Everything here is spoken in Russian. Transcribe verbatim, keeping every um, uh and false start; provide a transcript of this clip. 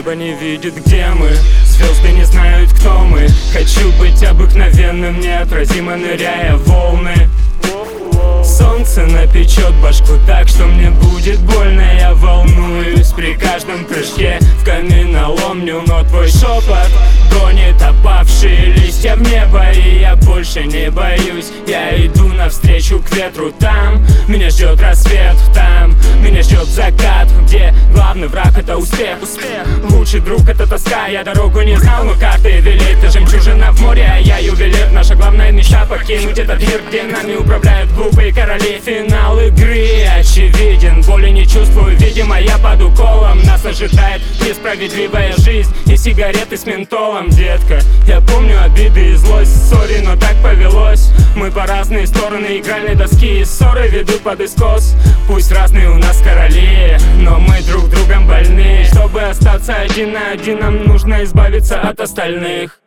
Небо не видит, где мы, звезды не знают, кто мы. Хочу быть обыкновенным, неотразимо ныряя в волны. Солнце напечет башку так, что мне будет больно. Я волнуюсь при каждом прыжке в каменоломню, но твой шепот гонит опавшие листья в небо. И я больше не боюсь, я иду навстречу к ветру. Там меня ждет рассвет, там меня ждет закат, где главный враг — это успех. Успех. Лучший друг — это тоска. Я дорогу не знал, но карты вели. Ты жемчужина в море, а я ювелир. Наша главная мечта — покинуть этот мир, где нами управляют глупые короли. Финал игры очевиден, боли не чувствую, видимо, я под уколом. Нас ожидает несправедливая жизнь и сигареты с ментолом. Детка, я помню обиды и злость, сори, но так повелось. Мы по разные стороны игральной доски, и ссоры ведут под искос. Пусть разные у нас короли, но мы друг другом больны. Чтобы остаться один на один, нам нужно избавиться от остальных.